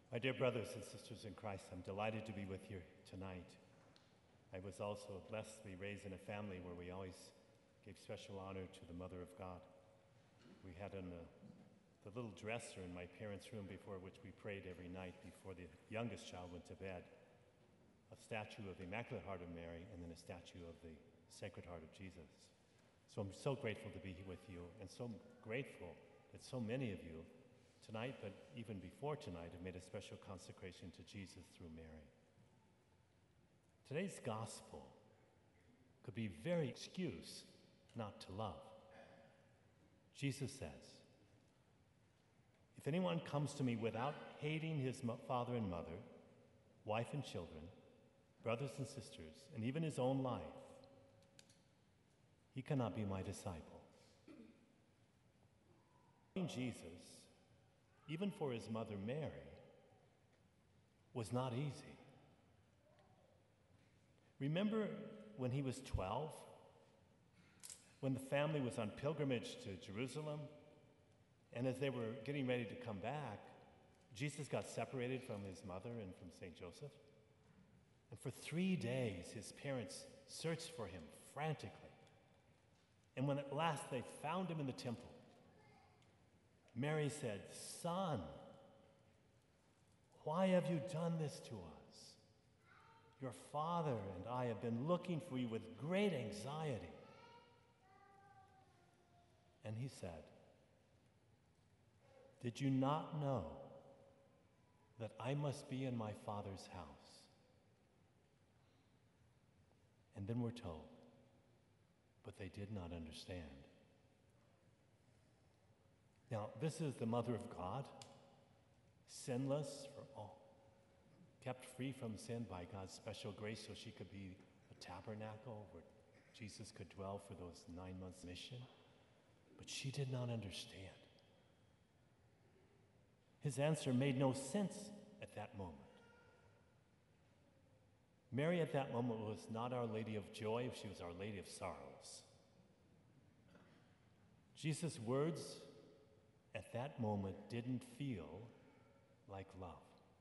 My dear brothers and sisters in Christ, I'm delighted to be with you tonight. I was also blessed to be raised in a family where we always gave special honor to the Mother of God. We had in the little dresser in my parents' room before which we prayed every night before the youngest child went to bed, a statue of the Immaculate Heart of Mary and then a statue of the Sacred Heart of Jesus. So I'm so grateful to be here with you and so grateful that so many of you tonight, but even before tonight, have made a special consecration to Jesus through Mary. Today's gospel could be very excuse not to love. Jesus says, if anyone comes to me without hating his father and mother, wife and children, brothers and sisters, and even his own life, he cannot be my disciple. Jesus, even for his mother Mary, was not easy. Remember when he was 12, when the family was on pilgrimage to Jerusalem, and as they were getting ready to come back, Jesus got separated from his mother and from St. Joseph. And for 3 days, his parents searched for him frantically. And when at last they found him in the temple, Mary said, "Son, why have you done this to us? Your father and I have been looking for you with great anxiety." And he said, "Did you not know that I must be in my Father's house?" And then we're told, but they did not understand. Now, this is the Mother of God, sinless for all, kept free from sin by God's special grace so she could be a tabernacle where Jesus could dwell for those 9 months mission. But she did not understand. His answer made no sense at that moment. Mary at that moment was not Our Lady of Joy, she was Our Lady of Sorrows. Jesus' words at that moment didn't feel like love.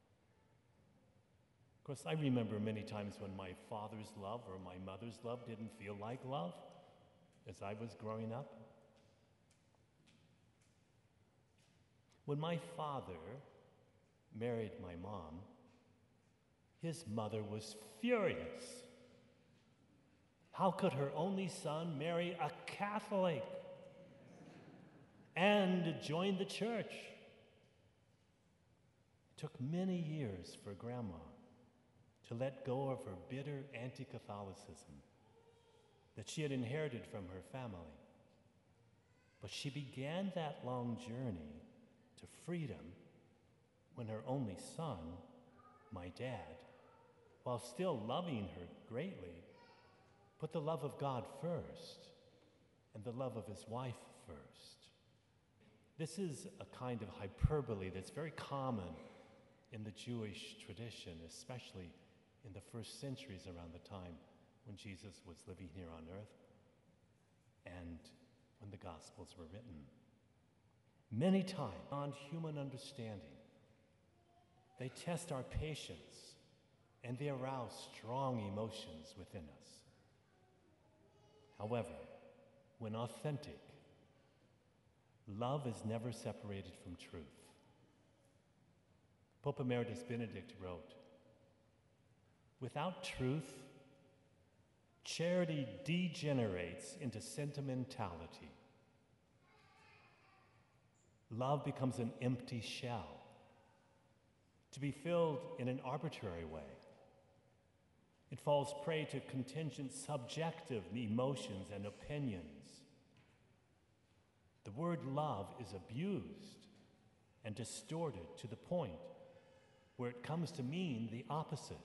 Of course, I remember many times when my father's love or my mother's love didn't feel like love as I was growing up. When my father married my mom, his mother was furious. How could her only son marry a Catholic and join the church? It took many years for Grandma to let go of her bitter anti-Catholicism that she had inherited from her family. But she began that long journey to freedom when her only son, my dad, while still loving her greatly, put the love of God first and the love of his wife first. This is a kind of hyperbole that's very common in the Jewish tradition, especially in the first centuries around the time when Jesus was living here on earth and when the Gospels were written. Many times, beyond human understanding, they test our patience and they arouse strong emotions within us. However, when authentic, love is never separated from truth. Pope Emeritus Benedict wrote, "Without truth, charity degenerates into sentimentality. Love becomes an empty shell, to be filled in an arbitrary way. It falls prey to contingent subjective emotions and opinions. The word love is abused and distorted to the point where it comes to mean the opposite."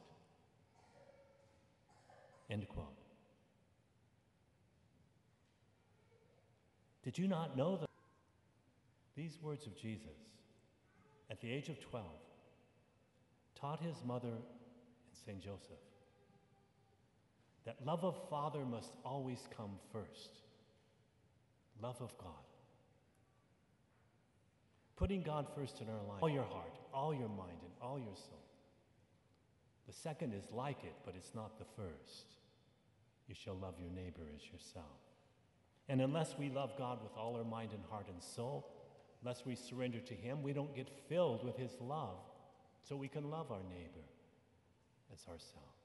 End quote. Did you not know that these words of Jesus, at the age of 12, taught his mother and St. Joseph that love of Father must always come first, love of God. Putting God first in our life, all your heart, all your mind, and all your soul. The second is like it, but it's not the first. You shall love your neighbor as yourself. And unless we love God with all our mind and heart and soul, unless we surrender to Him, we don't get filled with His love so we can love our neighbor as ourselves.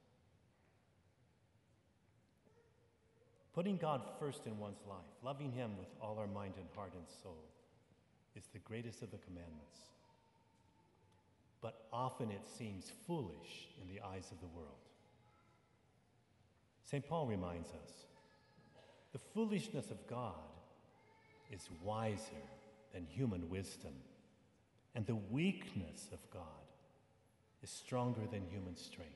Putting God first in one's life, loving Him with all our mind and heart and soul, is the greatest of the commandments. But often it seems foolish in the eyes of the world. St. Paul reminds us, the foolishness of God is wiser than human wisdom, and the weakness of God is stronger than human strength.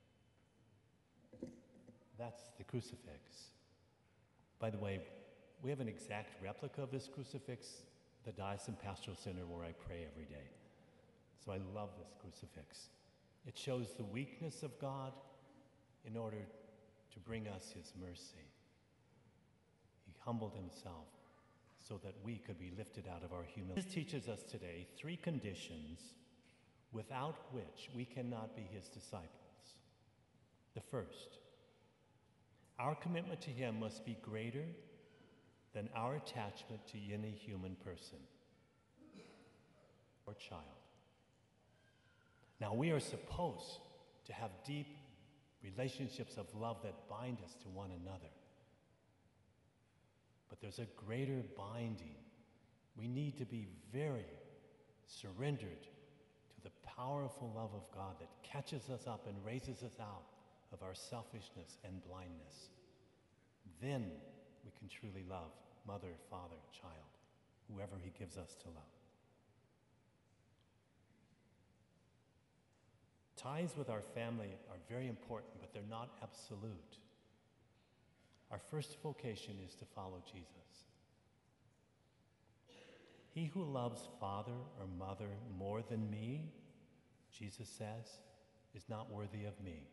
That's the crucifix. By the way, we have an exact replica of this crucifix, the Diocesan Pastoral Center where I pray every day. So I love this crucifix. It shows the weakness of God in order to bring us His mercy. He humbled Himself so that we could be lifted out of our humility. This teaches us today 3 conditions without which we cannot be His disciples. The first, our commitment to Him must be greater than our attachment to any human person or child. Now, we are supposed to have deep relationships of love that bind us to one another. But there's a greater binding. We need to be very surrendered to the powerful love of God that catches us up and raises us out of our selfishness and blindness. Then we can truly love mother, father, child, whoever He gives us to love. Ties with our family are very important, but they're not absolute. Our first vocation is to follow Jesus. He who loves father or mother more than me, Jesus says, is not worthy of me.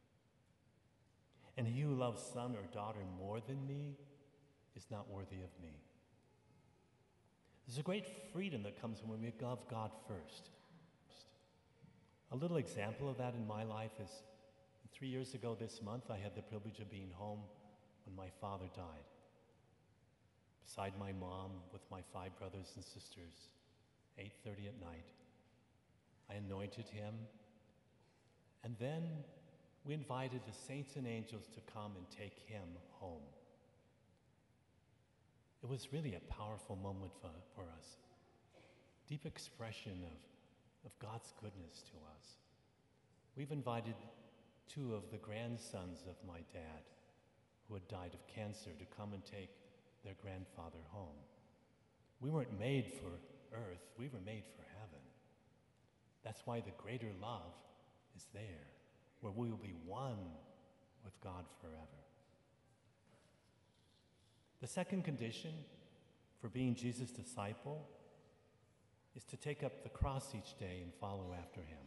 And he who loves son or daughter more than me is not worthy of me. There's a great freedom that comes when we love God first. A little example of that in my life is 3 years ago this month, I had the privilege of being home when my father died. Beside my mom with my 5 brothers and sisters, 8:30 at night. I anointed him, and then we invited the saints and angels to come and take him home. It was really a powerful moment for us. Deep expression of God's goodness to us. We've invited 2 of the grandsons of my dad who had died of cancer to come and take their grandfather home. We weren't made for earth, we were made for heaven. That's why the greater love is there, where we will be one with God forever. The second condition for being Jesus' disciple is to take up the cross each day and follow after him.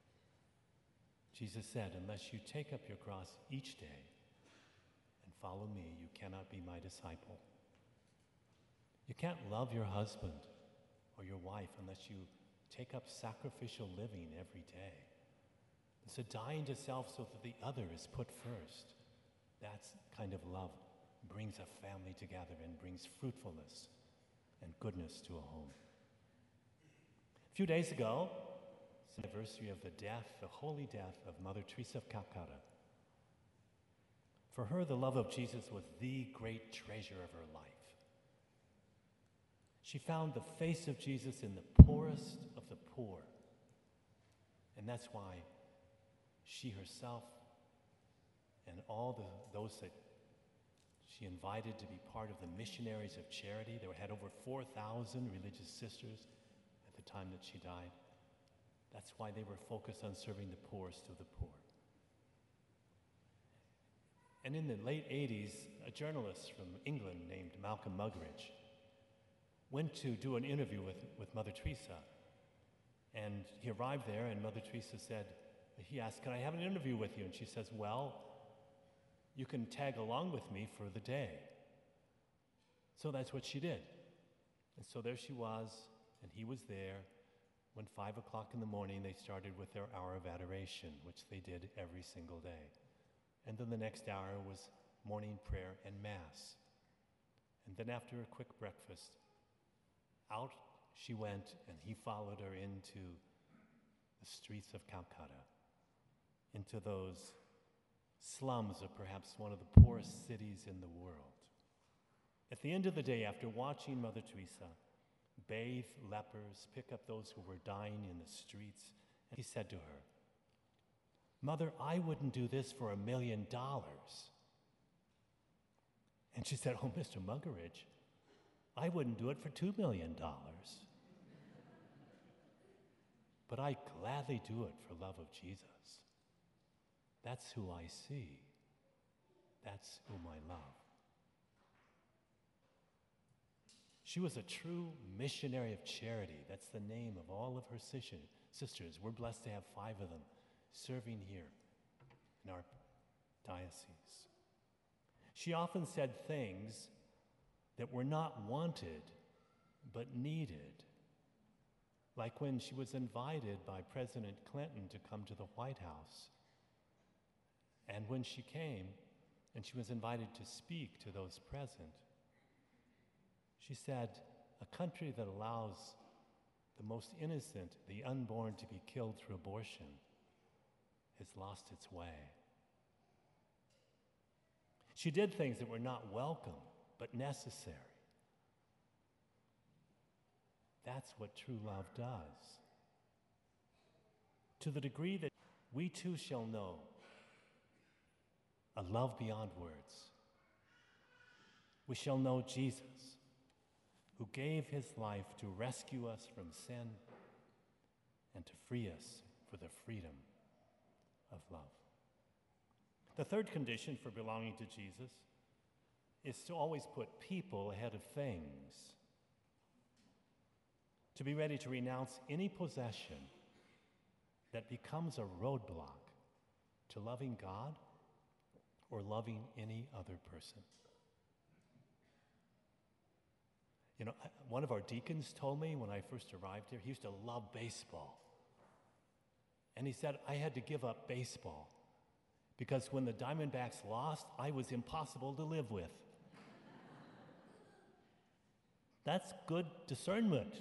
Jesus said, unless you take up your cross each day and follow me, you cannot be my disciple. You can't love your husband or your wife unless you take up sacrificial living every day. It's a dying to self so that the other is put first. That kind of love brings a family together and brings fruitfulness and goodness to a home. A few days ago, it's the anniversary of the holy death of Mother Teresa of Calcutta. For her, the love of Jesus was the great treasure of her life. She found the face of Jesus in the poorest of the poor. And that's why she herself and all those that she invited to be part of the missionaries of charity, they had over 4,000 religious sisters at the time that she died. That's why they were focused on serving the poorest of the poor. And in the late 80s, a journalist from England named Malcolm Muggeridge went to do an interview with Mother Teresa. And he arrived there, and Mother Teresa said, he asked, can I have an interview with you? And she says, well, you can tag along with me for the day. So that's what she did. And so there she was, And he was there when 5 o'clock in the morning they started with their hour of adoration, which they did every single day. And then the next hour was morning prayer and Mass. And then after a quick breakfast, out she went, and he followed her into the streets of Calcutta, into those slums of perhaps one of the poorest cities in the world. At the end of the day, after watching Mother Teresa bathe lepers, pick up those who were dying in the streets, he said to her, "Mother, I wouldn't do this for $1 million. And she said, "Oh, Mr. Muggeridge, I wouldn't do it for $2 million. But I gladly do it for love of Jesus. That's who I see. That's whom I love." She was a true missionary of charity. That's the name of all of her sisters. We're blessed to have 5 of them serving here in our diocese. She often said things that were not wanted, but needed. Like when she was invited by President Clinton to come to the White House. And when she came and she was invited to speak to those present, she said, "A country that allows the most innocent, the unborn, to be killed through abortion has lost its way." She did things that were not welcome, but necessary. That's what true love does. To the degree that we too shall know a love beyond words, we shall know Jesus, who gave his life to rescue us from sin and to free us for the freedom of love. The third condition for belonging to Jesus is to always put people ahead of things, to be ready to renounce any possession that becomes a roadblock to loving God or loving any other person. You know, one of our deacons told me when I first arrived here, he used to love baseball. And he said, "I had to give up baseball because when the Diamondbacks lost, I was impossible to live with." That's good discernment.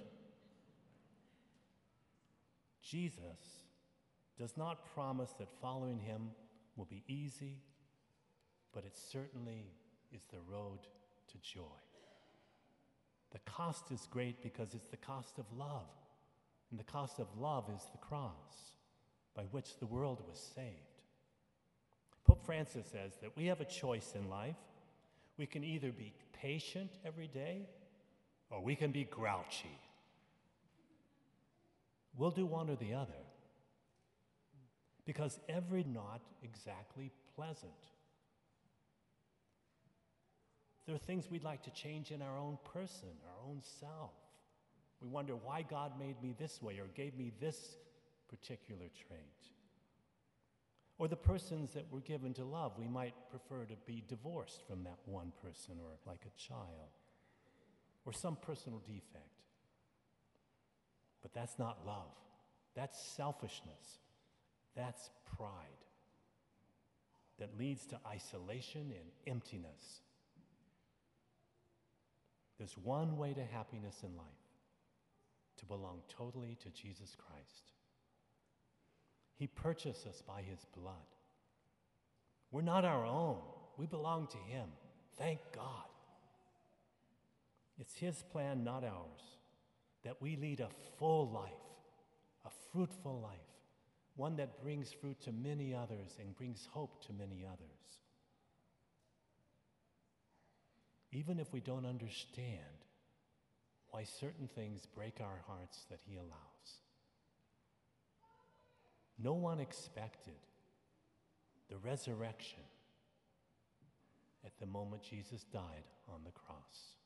Jesus does not promise that following him will be easy, but it certainly is the road to joy. The cost is great because it's the cost of love, and the cost of love is the cross by which the world was saved. Pope Francis says that we have a choice in life. We can either be patient every day, or we can be grouchy. We'll do one or the other, because every not exactly pleasant. There are things we'd like to change in our own person, our own self. We wonder why God made me this way or gave me this particular trait. Or the persons that we're given to love, we might prefer to be divorced from that one person, or like a child, or some personal defect. But that's not love. That's selfishness. That's pride that leads to isolation and emptiness. There's one way to happiness in life: to belong totally to Jesus Christ. He purchased us by his blood. We're not our own. We belong to him. Thank God. It's his plan, not ours, that we lead a full life, a fruitful life, one that brings fruit to many others and brings hope to many others. Even if we don't understand why certain things break our hearts that he allows. No one expected the resurrection at the moment Jesus died on the cross.